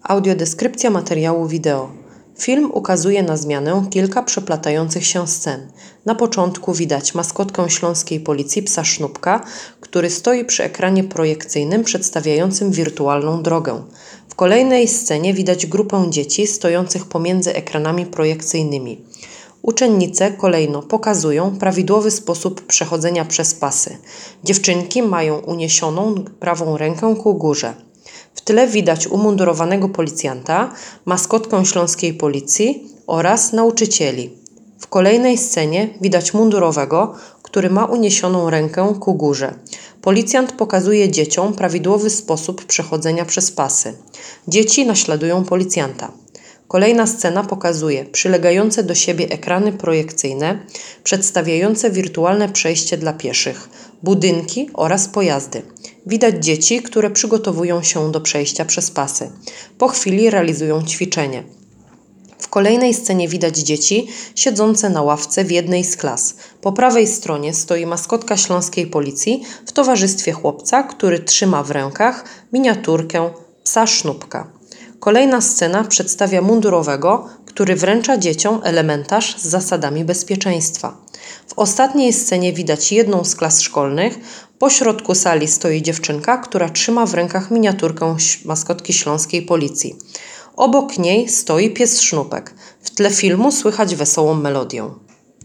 Audiodeskrypcja materiału wideo. Film ukazuje na zmianę kilka przeplatających się scen. Na początku widać maskotkę śląskiej policji psa Sznupka, który stoi przy ekranie projekcyjnym przedstawiającym wirtualną drogę. W kolejnej scenie widać grupę dzieci stojących pomiędzy ekranami projekcyjnymi. Uczennice kolejno pokazują prawidłowy sposób przechodzenia przez pasy. Dziewczynki mają uniesioną prawą rękę ku górze. W tle widać umundurowanego policjanta, maskotkę śląskiej policji oraz nauczycieli. W kolejnej scenie widać mundurowego, który ma uniesioną rękę ku górze. Policjant pokazuje dzieciom prawidłowy sposób przechodzenia przez pasy. Dzieci naśladują policjanta. Kolejna scena pokazuje przylegające do siebie ekrany projekcyjne przedstawiające wirtualne przejście dla pieszych, budynki oraz pojazdy. Widać dzieci, które przygotowują się do przejścia przez pasy. Po chwili realizują ćwiczenie. W kolejnej scenie widać dzieci siedzące na ławce w jednej z klas. Po prawej stronie stoi maskotka śląskiej policji w towarzystwie chłopca, który trzyma w rękach miniaturkę psa Sznupka. Kolejna scena przedstawia mundurowego, który wręcza dzieciom elementarz z zasadami bezpieczeństwa. W ostatniej scenie widać jedną z klas szkolnych. Po środku sali stoi dziewczynka, która trzyma w rękach miniaturkę maskotki śląskiej policji. Obok niej stoi pies Sznupek. W tle filmu słychać wesołą melodię.